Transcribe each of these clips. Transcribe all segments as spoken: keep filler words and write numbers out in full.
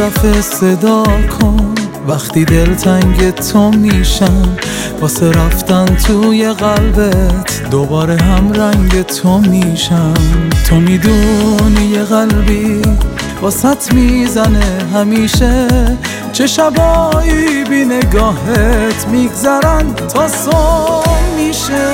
دفعه صدا کن وقتی دلتنگ تو میشم، واسه رفتن توی قلبت دوباره هم رنگ تو میشم. تو میدونی یه قلبی واسط میزنه همیشه، چه شبایی بی نگاهت میگذرن تا صبح میشه.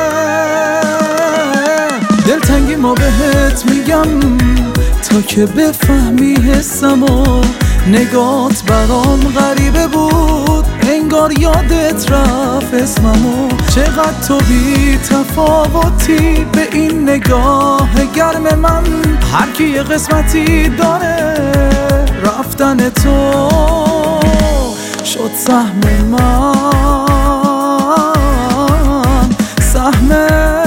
دلتنگی ما بهت میگم تا که بفهمی حسمو، نگات برام غریبه بود انگار یادت رفت اسممو. چقدر تو بی تفاوتی به این نگاه گرم من، هر کی یه قسمتی داره رفتن تو شد سهم من، سهم من.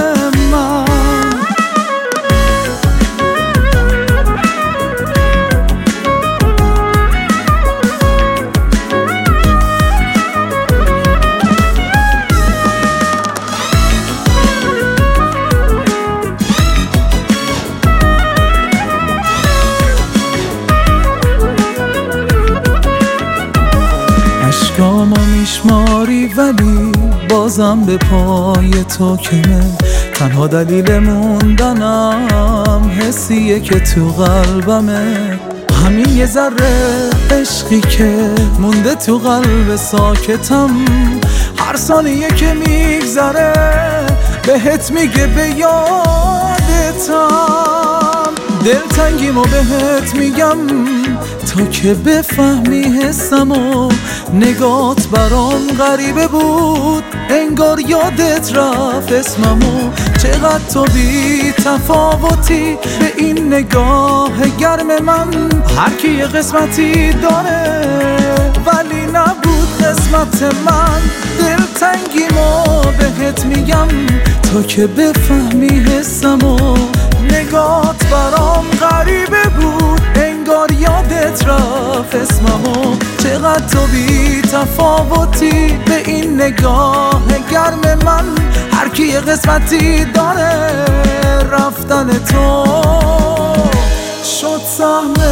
اشکامو میشماری ولی بازم به پای تو کمه. تنها دلیل موندنم حسیه که تو قلبمه، همین یه ذره عشقی که مونده تو قلب ساکتم. هر ثانیه که میگذره بهت میگه به یادتم. دلتنگیمو بهت میگم تا که بفهمی حسمو، نگات برام غریبه بود انگار یادت رفت اسممو. چقدر تو بی تفاوتی به این نگاه گرم من، هر کی یه قسمتی داره ولی نبود قسمت من. دلتنگیمو بهت میگم تا که بفهمی حسمو، نگات برام غریبه بود انگار یادت رفت اسممو. چقدر تو بی تفاوتی به این نگاه گرم من، هر کی یه قسمتی داره رفتن تو شد سهم